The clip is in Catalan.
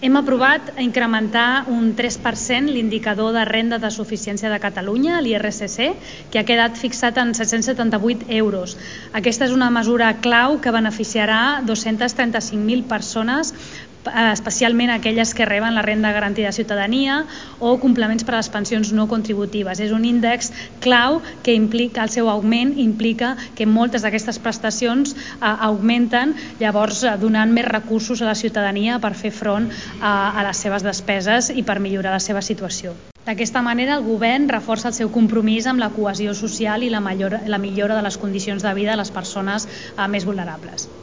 Hem aprovat incrementar un 3% l'indicador de renda de suficiència de Catalunya, l'IRSC, que ha quedat fixat en 778 euros. Aquesta és una mesura clau que beneficiarà 235.000 persones, especialment aquelles que reben la renda garantida de ciutadania o complements per a les pensions no contributives. És un índex clau que implica, el seu augment implica que moltes d'aquestes prestacions augmenten, llavors donant més recursos a la ciutadania per fer front a les seves despeses i per millorar la seva situació. D'aquesta manera, el govern reforça el seu compromís amb la cohesió social i la millora de les condicions de vida de les persones més vulnerables.